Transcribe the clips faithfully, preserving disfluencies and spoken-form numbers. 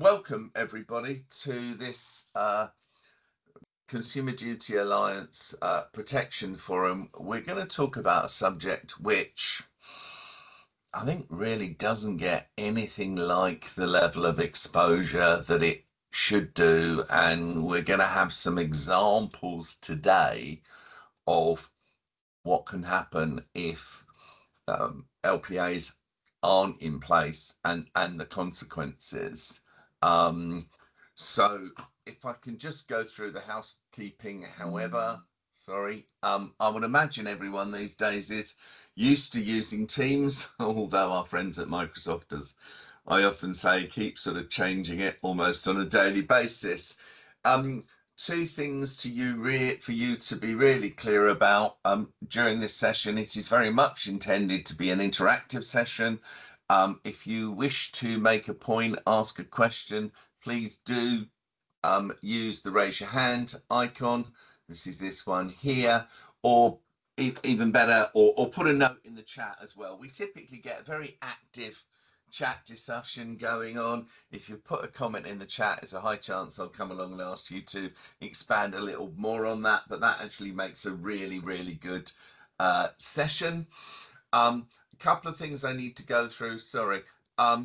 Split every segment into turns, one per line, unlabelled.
welcome everybody to this uh, Consumer Duty Alliance uh, Protection Forum. We're going to talk about a subject which I think really doesn't get anything like the level of exposure that it should do, and we're going to have some examples today of what can happen if um, L P As aren't in place and and the consequences. Um, so if I can just go through the housekeeping, however, sorry, um, I would imagine everyone these days is used to using Teams, although our friends at Microsoft, as I often say, keep sort of changing it almost on a daily basis. Um, two things to you re for you to be really clear about um, during this session. It is very much intended to be an interactive session. Um, if you wish to make a point, ask a question, please do um, use the raise your hand icon. This is this one here, or e even better, or, or put a note in the chat as well. We typically get a very active chat discussion going on. If you put a comment in the chat, it's a high chance I'll come along and ask you to expand a little more on that, but that actually makes a really, really good uh, session. Um, a couple of things I need to go through, sorry. Um,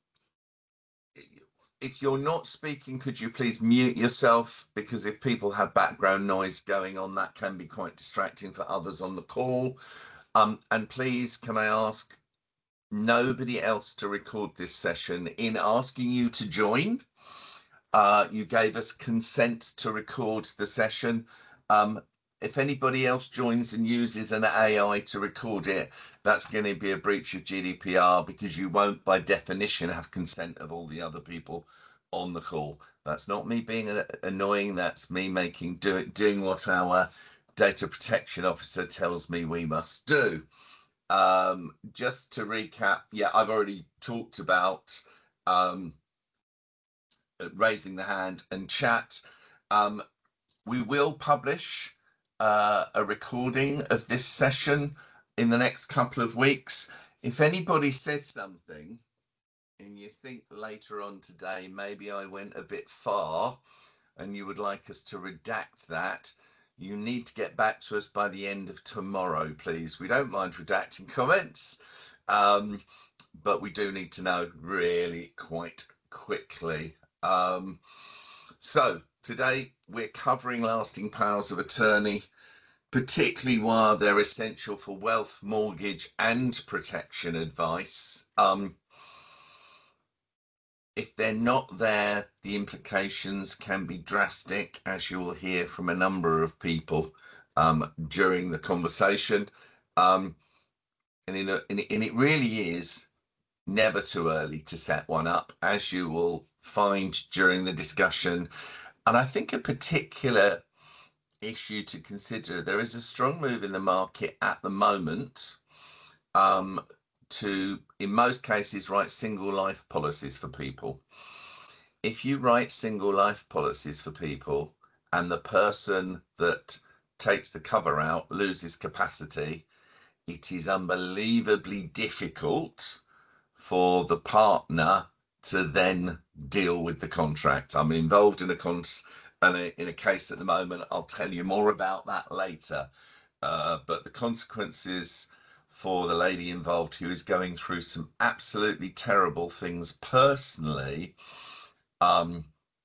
if you're not speaking, could you please mute yourself? Because if people have background noise going on, that can be quite distracting for others on the call. Um, and please, can I ask nobody else to record this session? In asking you to join, uh, you gave us consent to record the session. Um, if anybody else joins and uses an A I to record it, that's going to be a breach of G D P R, because you won't by definition have consent of all the other people on the call. That's not me being annoying, that's me making do, doing what our data protection officer tells me we must do. Um, just to recap, yeah, I've already talked about um, raising the hand and chat. Um, we will publish uh, a recording of this session in the next couple of weeks. If anybody says something and you think later on today maybe I went a bit far and you would like us to redact that, you need to get back to us by the end of tomorrow, please. We don't mind redacting comments, um, but we do need to know really quite quickly. Um, so today we're covering lasting powers of attorney, particularly while they're essential for wealth, mortgage and protection advice. Um, If they're not there, the implications can be drastic, as you will hear from a number of people um, during the conversation. Um, and, in a, and, it, and it really is never too early to set one up, as you will find during the discussion. And I think a particular issue to consider, there is a strong move in the market at the moment um, to, in most cases, write single life policies for people. If you write single life policies for people and the person that takes the cover out loses capacity, it is unbelievably difficult for the partner to then deal with the contract. I'm involved in a con in a, in a case at the moment. I'll tell you more about that later. Uh, but the consequences for the lady involved, who is going through some absolutely terrible things personally, um,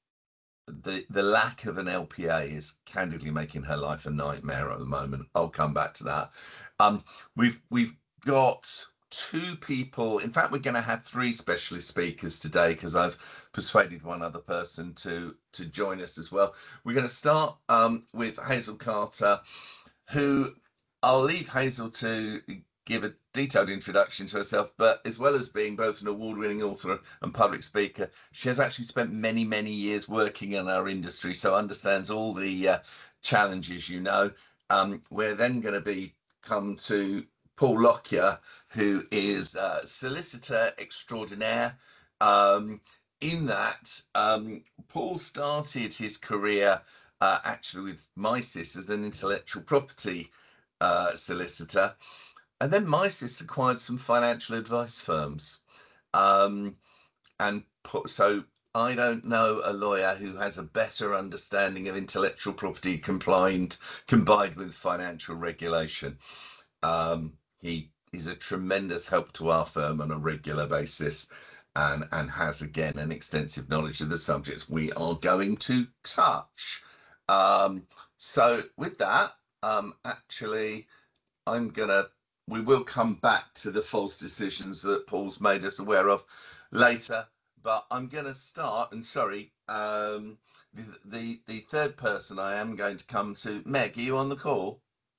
the the lack of an L P A is candidly making her life a nightmare at the moment. I'll come back to that. Um, we've we've got two people. In fact, we're going to have three specialist speakers today, because I've persuaded one other person to to join us as well. We're going to start um, with Hazel Carter, who I'll leave Hazel to give a detailed introduction to herself, but as well as being both an award-winning author and public speaker, she has actually spent many, many years working in our industry, so understands all the uh, challenges, you know. Um, we're then going to be come to Paul Lockyer, who is uh, solicitor extraordinaire. Um, in that, um, Paul started his career uh, actually with Mises as an intellectual property uh, solicitor. And then Mises acquired some financial advice firms. Um, and put, so I don't know a lawyer who has a better understanding of intellectual property combined combined with financial regulation. Um, he is a tremendous help to our firm on a regular basis, and and has again an extensive knowledge of the subjects we are going to touch. Um, so with that, um, actually, I'm gonna we will come back to the false decisions that Paul's made us aware of later, but I'm going to start, and sorry, um, the, the the third person I am going to come to. Meg, are you on the call?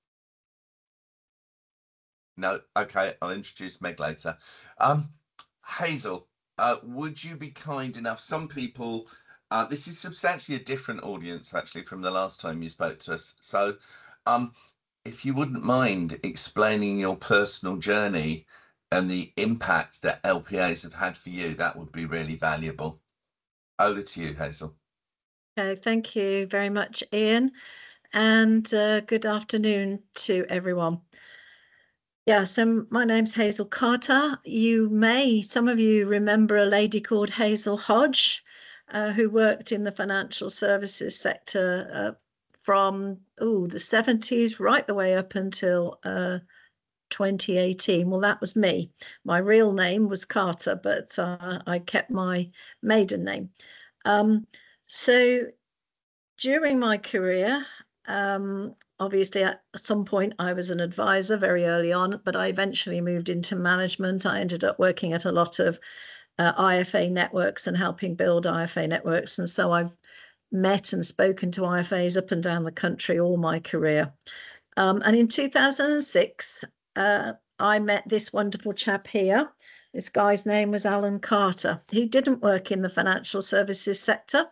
No, okay, I'll introduce Meg later. Um, Hazel, uh, would you be kind enough? Some people, uh, this is substantially a different audience actually from the last time you spoke to us. So, um, if you wouldn't mind explaining your personal journey and the impact that L P As have had for you, that would be really valuable. Over to you, Hazel.
Okay, thank you very much, Ian, and uh, good afternoon to everyone. Yeah, so my name's Hazel Carter. You may, some of you remember a lady called Hazel Hodge, uh, who worked in the financial services sector uh, from oh the seventies right the way up until uh, twenty eighteen. Well, that was me. My real name was Carter, but uh, I kept my maiden name. Um, so during my career, um, obviously at some point I was an advisor very early on, but I eventually moved into management. I ended up working at a lot of uh, I F A networks and helping build I F A networks. And so I've met and spoken to I F As up and down the country all my career. Um, and in two thousand six, uh, I met this wonderful chap here. This guy's name was Alan Carter. He didn't work in the financial services sector.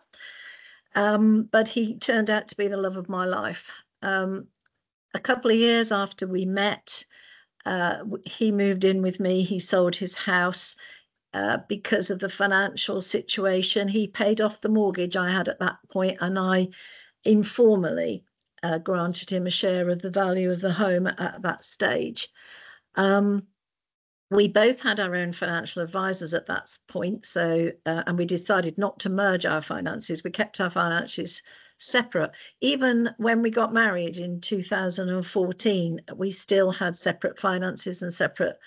Um, but he turned out to be the love of my life. Um, a couple of years after we met, uh, he moved in with me. He sold his house uh, because of the financial situation. He paid off the mortgage I had at that point, and I informally uh, granted him a share of the value of the home at, at that stage. Um, We both had our own financial advisors at that point, so uh, and we decided not to merge our finances. We kept our finances separate. Even when we got married in two thousand fourteen, we still had separate finances and separate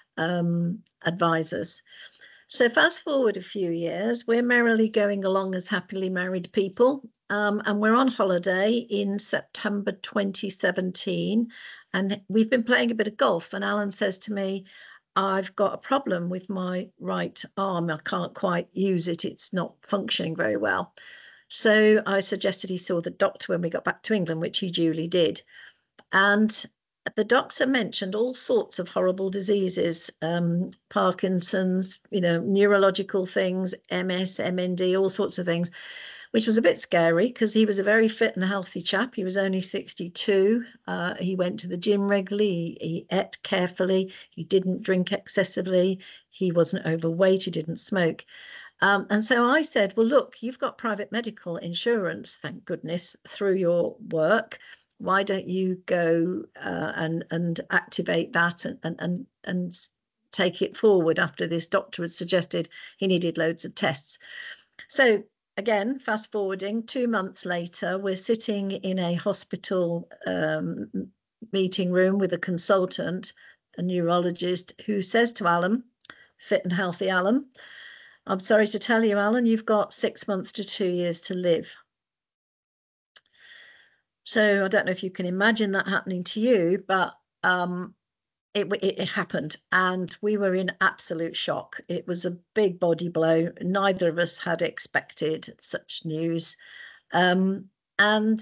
um, advisors. So fast forward a few years, we're merrily going along as happily married people, um, and we're on holiday in September twenty seventeen, and we've been playing a bit of golf, and Alan says to me, I've got a problem with my right arm. I can't quite use it. It's not functioning very well. So I suggested he saw the doctor when we got back to England, which he duly did. And the doctor mentioned all sorts of horrible diseases, um, Parkinson's, you know, neurological things, M S, M N D, all sorts of things, which was a bit scary because he was a very fit and healthy chap. He was only sixty-two. Uh, he went to the gym regularly. He, he ate carefully. He didn't drink excessively. He wasn't overweight. He didn't smoke. Um, and so I said, well, look, you've got private medical insurance, thank goodness, through your work. Why don't you go uh, and, and activate that and, and, and, and take it forward after this doctor had suggested he needed loads of tests. So again, fast forwarding, two months later, we're sitting in a hospital um, meeting room with a consultant, a neurologist, who says to Alan, fit and healthy Alan, I'm sorry to tell you, Alan, you've got six months to two years to live. So I don't know if you can imagine that happening to you, but um, It, it, it happened, and we were in absolute shock. It was a big body blow. Neither of us had expected such news. Um, and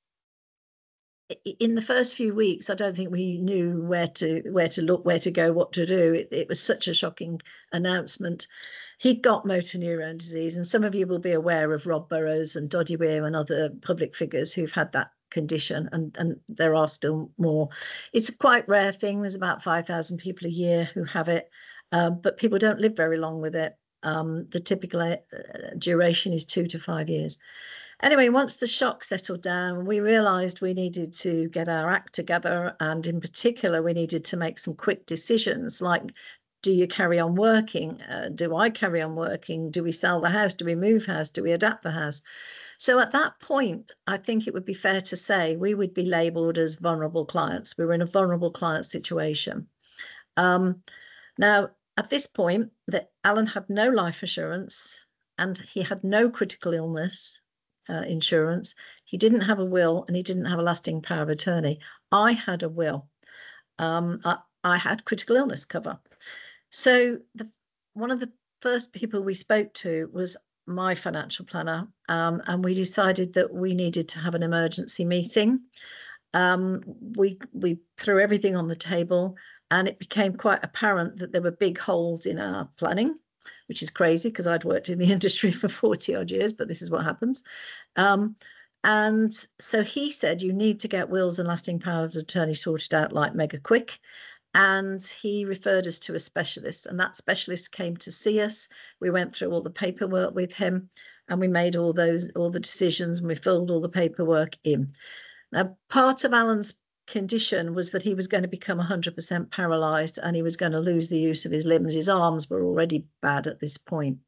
in the first few weeks, I don't think we knew where to where to look, where to go, what to do. It, it was such a shocking announcement. He'd got motor neurone disease, and some of you will be aware of Rob Burrows and Doddy Weir and other public figures who've had that condition, and and there are still more. It's a quite rare thing. There's about five thousand people a year who have it, uh, but people don't live very long with it. Um, the typical uh, duration is two to five years. Anyway, once the shock settled down, we realised we needed to get our act together, and in particular, we needed to make some quick decisions, like do you carry on working? Uh, do I carry on working? Do we sell the house? Do we move house? Do we adapt the house? So at that point, I think it would be fair to say we would be labelled as vulnerable clients. We were in a vulnerable client situation. Um, now, at this point, that Alan had no life assurance and he had no critical illness uh, insurance. He didn't have a will and he didn't have a lasting power of attorney. I had a will. Um, I, I had critical illness cover. So the, one of the first people we spoke to was my financial planner, um, and we decided that we needed to have an emergency meeting. Um, we we threw everything on the table, and it became quite apparent that there were big holes in our planning, which is crazy because I'd worked in the industry for forty odd years, but this is what happens. Um, and so he said, you need to get wills and lasting powers of attorney sorted out like mega quick. And he referred us to a specialist, and that specialist came to see us. We went through all the paperwork with him, and we made all those all the decisions, and we filled all the paperwork in. Now, part of Alan's condition was that he was going to become one hundred percent paralysed, and he was going to lose the use of his limbs. His arms were already bad at this point.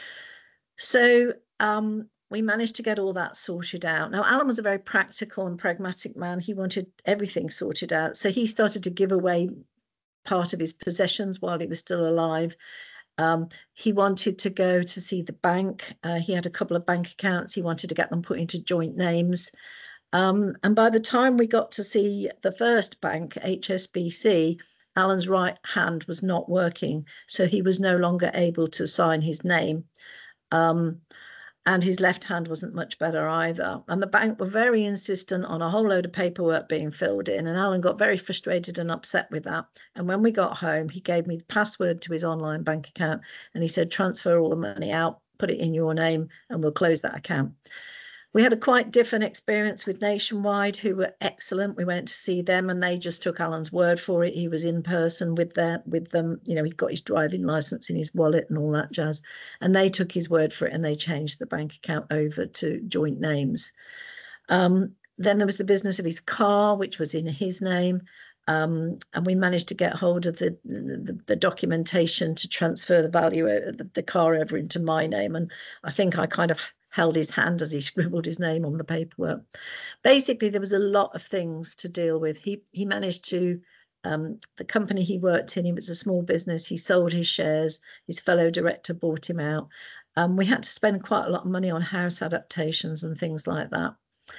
So um, we managed to get all that sorted out. Now, Alan was a very practical and pragmatic man. He wanted everything sorted out. So he started to give away part of his possessions while he was still alive. Um, he wanted to go to see the bank. Uh, he had a couple of bank accounts. He wanted to get them put into joint names. Um, and by the time we got to see the first bank, H S B C, Alan's right hand was not working. So he was no longer able to sign his name. Um, and his left hand wasn't much better either. And the bank were very insistent on a whole load of paperwork being filled in, and Alan got very frustrated and upset with that. And when we got home, he gave me the password to his online bank account, and he said, transfer all the money out, put it in your name, and we'll close that account. We had a quite different experience with Nationwide, who were excellent. We went to see them, and they just took Alan's word for it. He was in person with their, with them. You know, he got his driving license in his wallet and all that jazz. And they took his word for it, and they changed the bank account over to joint names. Um, then there was the business of his car, which was in his name. Um, and we managed to get hold of the, the, the documentation to transfer the value of the, the car over into my name. And I think I kind of held his hand as he scribbled his name on the paperwork. Basically, there was a lot of things to deal with. He he managed to, um, the company he worked in, it was a small business. He sold his shares. His fellow director bought him out. Um, we had to spend quite a lot of money on house adaptations and things like that.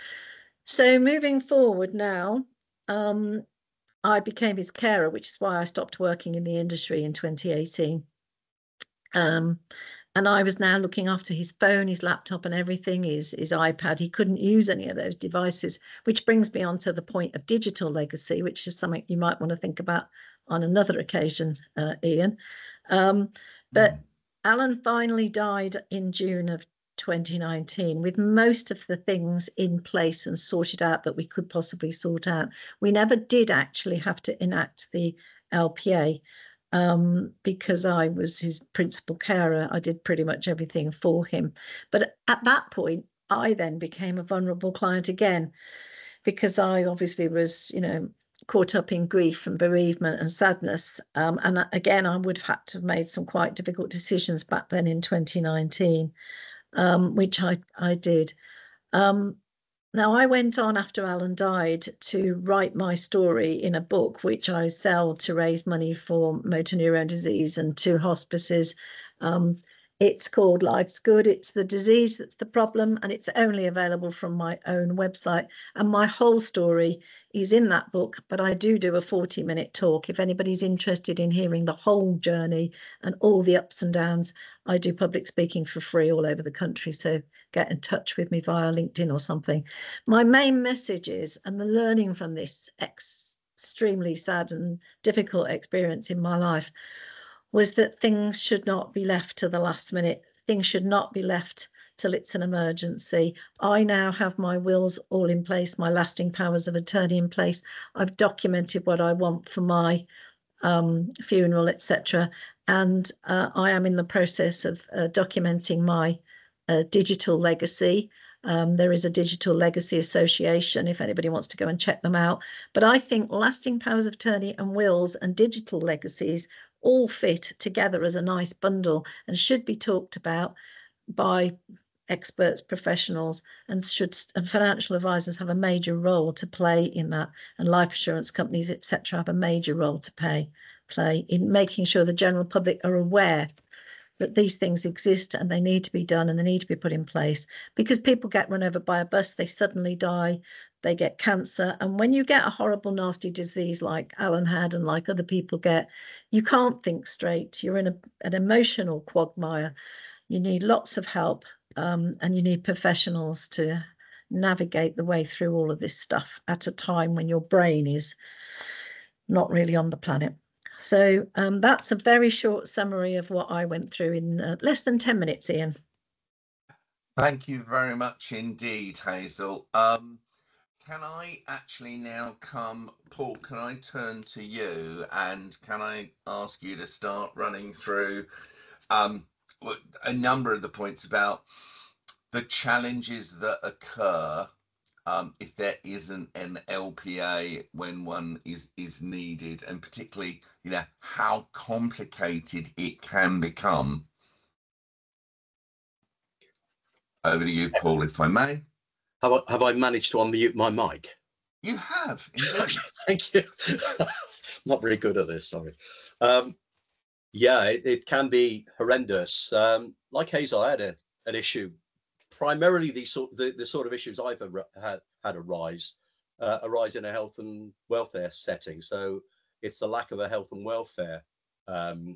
So moving forward now, um, I became his carer, which is why I stopped working in the industry in twenty eighteen. Um, And I was now looking after his phone, his laptop and everything, his, his iPad. He couldn't use any of those devices, which brings me on to the point of digital legacy, which is something you might want to think about on another occasion, uh, Ian. Um, but mm. Alan finally died in June of twenty nineteen with most of the things in place and sorted out that we could possibly sort out. We never did actually have to enact the L P A. Um, because I was his principal carer. I did pretty much everything for him. But at that point, I then became a vulnerable client again, because I obviously was, you know, caught up in grief and bereavement and sadness. Um, and again, I would have had to have made some quite difficult decisions back then in twenty nineteen, um, which I, I did. Um, Now, I went on after Alan died to write my story in a book, which I sell to raise money for motor neurone disease and two hospices. Um, it's called Life's Good. It's the disease that's the problem, and it's only available from my own website. And my whole story is in that book, but I do do a forty minute talk. If anybody's interested in hearing the whole journey and all the ups and downs, I do public speaking for free all over the country. So get in touch with me via LinkedIn or something. My main message is, and the learning from this ex extremely sad and difficult experience in my life, was that things should not be left to the last minute. Things should not be left till it's an emergency. I now have my wills all in place, my lasting powers of attorney in place. I've documented what I want for my um, funeral, et cetera. And uh, I am in the process of uh, documenting my uh, digital legacy. Um, there is a Digital Legacy Association if anybody wants to go and check them out. But I think lasting powers of attorney and wills and digital legacies all fit together as a nice bundle and should be talked about by experts, professionals, and should and financial advisors have a major role to play in that, and life insurance companies, et cetera, have a major role to pay play in making sure the general public are aware that these things exist and they need to be done and they need to be put in place, because people get run over by a bus, they suddenly die, they get cancer, and when you get a horrible, nasty disease like Alan had and like other people get, you can't think straight. You're in a, an emotional quagmire. You need lots of help. Um, and you need professionals to navigate the way through all of this stuff at a time when your brain is not really on the planet. So um, that's a very short summary of what I went through in uh, less than ten minutes, Ian.
Thank you very much indeed, Hazel. Um, can I actually now come, Paul, can I turn to you and can I ask you to start running through um, a number of the points about the challenges that occur um, if there isn't an L P A when one is is needed, and particularly, you know, how complicated it can become. Over to you, Paul, if I may.
Have I, have I managed to unmute my mic?
You have, indeed.
Thank you. Not very good at this, sorry. Um, yeah, it, it can be horrendous. Um, like Hazel, I had a, an issue. Primarily, the sort the, the sort of issues I've had had arise uh, arise in a health and welfare setting. So it's the lack of a health and welfare um,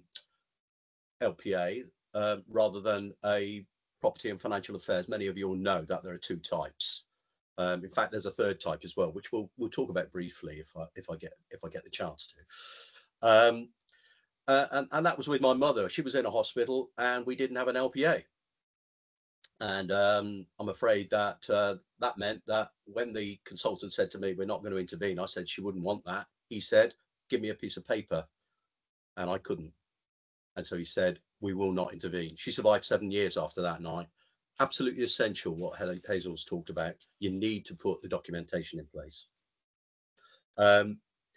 L P A uh, rather than a property and financial affairs. Many of you will know that there are two types. Um, in fact, there's a third type as well, which we'll we'll talk about briefly if I if I get if I get the chance to. Um, uh, and and that was with my mother. She was in a hospital, and we didn't have an L P A. And um, I'm afraid that uh, that meant that when the consultant said to me, "We're not going to intervene," I said she wouldn't want that. He said, "Give me a piece of paper," and I couldn't. And so he said, "We will not intervene." She survived seven years after that night. Absolutely essential, what Hazel's talked about. You need to put the documentation in place. Um,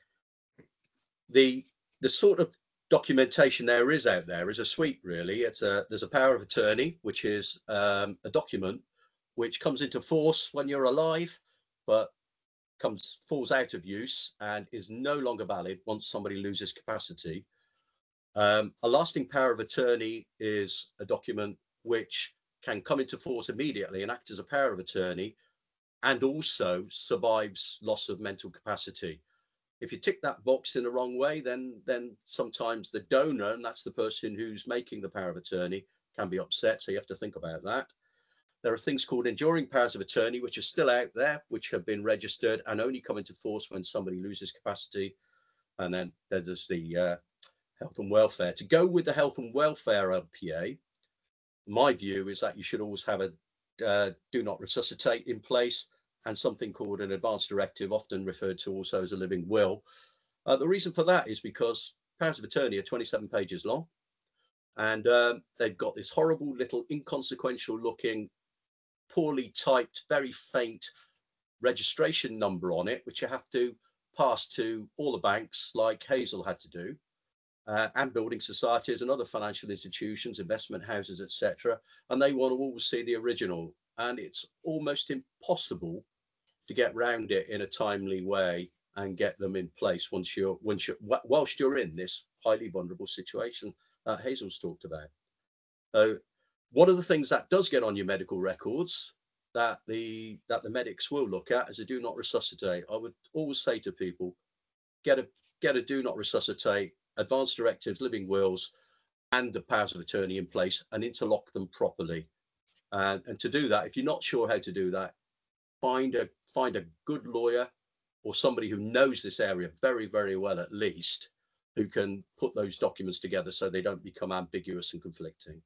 the the sort of documentation there is out there is a suite, really. It's a there's a power of attorney, which is um, a document which comes into force when you're alive, but comes falls out of use and is no longer valid once somebody loses capacity. Um, a lasting power of attorney is a document which can come into force immediately and act as a power of attorney, and also survives loss of mental capacity. If you tick that box in the wrong way, then then sometimes the donor, and that's the person who's making the power of attorney, can be upset. So you have to think about that. There are things called enduring powers of attorney, which are still out there, which have been registered and only come into force when somebody loses capacity. And then there's the uh, health and welfare. To go with the health and welfare L P A, my view is that you should always have a uh, do not resuscitate in place, and something called an advance directive, often referred to also as a living will. Uh, the reason for that is because powers of attorney are twenty-seven pages long, and um, they've got this horrible little inconsequential looking, poorly typed, very faint registration number on it, which you have to pass to all the banks like Hazel had to do. Uh, and building societies and other financial institutions, investment houses, et cetera. And they want to always see the original. And it's almost impossible to get round it in a timely way and get them in place once you're, once you're, whilst you're in this highly vulnerable situation that Hazel's talked about. So one of the things that does get on your medical records that the that the medics will look at is a do not resuscitate. I would always say to people, get a get a do not resuscitate, advanced directives, living wills, and the powers of attorney in place, and interlock them properly. And, and to do that, if you're not sure how to do that, find a find a good lawyer or somebody who knows this area very, very well, at least, who can put those documents together so they don't become ambiguous and conflicting.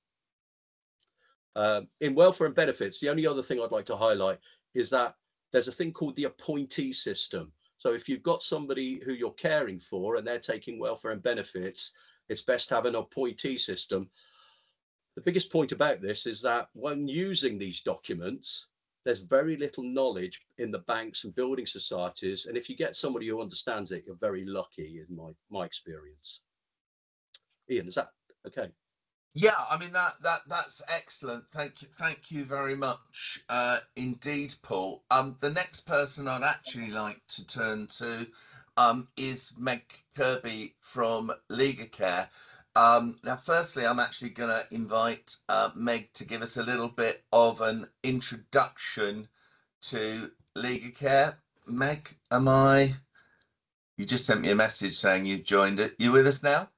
Um, in welfare and benefits, the only other thing I'd like to highlight is that there's a thing called the appointee system. So if you've got somebody who you're caring for and they're taking welfare and benefits, it's best to have an appointee system. The biggest point about this is that when using these documents, there's very little knowledge in the banks and building societies. And if you get somebody who understands it, you're very lucky, in my, my experience. Ian, is that okay?
Yeah, I mean that that that's excellent. Thank you, thank you very much uh, indeed, Paul. Um, the next person I'd actually like to turn to um, is Meg Kirby from Ligacare. Um, now, firstly, I'm actually going to invite uh, Meg to give us a little bit of an introduction to Ligacare. Meg, am I? You just sent me a message saying you joined it. You with us now?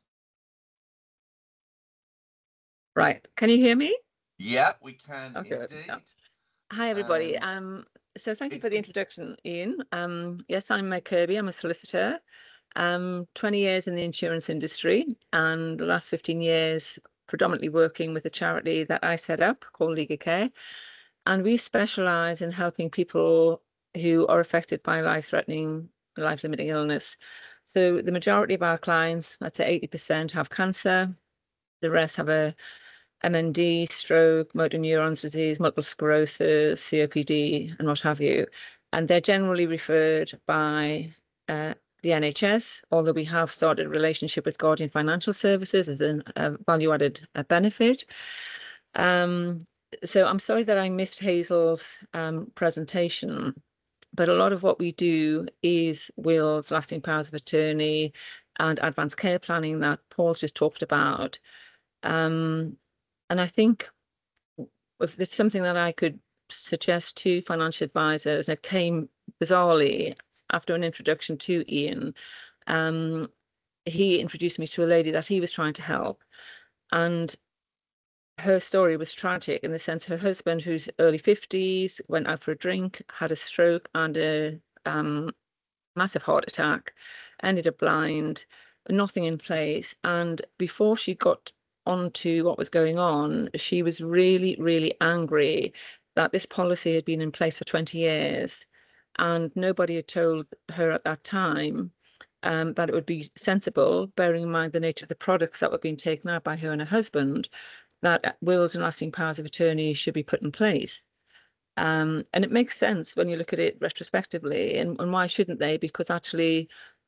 Right. Can you hear me?
Yeah, we can
Okay.
indeed.
Yeah. Hi, everybody.
And
Um, so thank you
it-
for the
it-
introduction, Ian. Um, yes, I'm Meg Kirby. I'm a solicitor. Um, twenty years in the insurance industry, and the last fifteen years predominantly working with a charity that I set up called Ligacare. And we specialize in helping people who are affected by life-threatening, life-limiting illness. So the majority of our clients, I'd say eighty percent, have cancer. The rest have a M N D, stroke, motor neurons disease, multiple sclerosis, C O P D, and what have you. And they're generally referred by uh, the N H S, although we have started a relationship with Guardian Financial Services as a, a value-added uh, benefit. Um, so I'm sorry that I missed Hazel's um, presentation, but a lot of what we do is wills, lasting powers of attorney, and advanced care planning that Paul just talked about. Um, and I think if there's something that I could suggest to financial advisors, and it came bizarrely after an introduction to Ian, um, he introduced me to a lady that he was trying to help. And her story was tragic in the sense her husband, who's early fifties, went out for a drink, had a stroke and a um, massive heart attack, ended up blind, nothing in place. And before she got onto what was going on, she was really, really angry that this policy had been in place for twenty years and nobody had told her at that time um, that it would be sensible, bearing in mind the nature of the products that were being taken out by her and her husband, that wills and lasting powers of attorney should be put in place. Um, and it makes sense when you look at it retrospectively. And, and why shouldn't they? Because actually,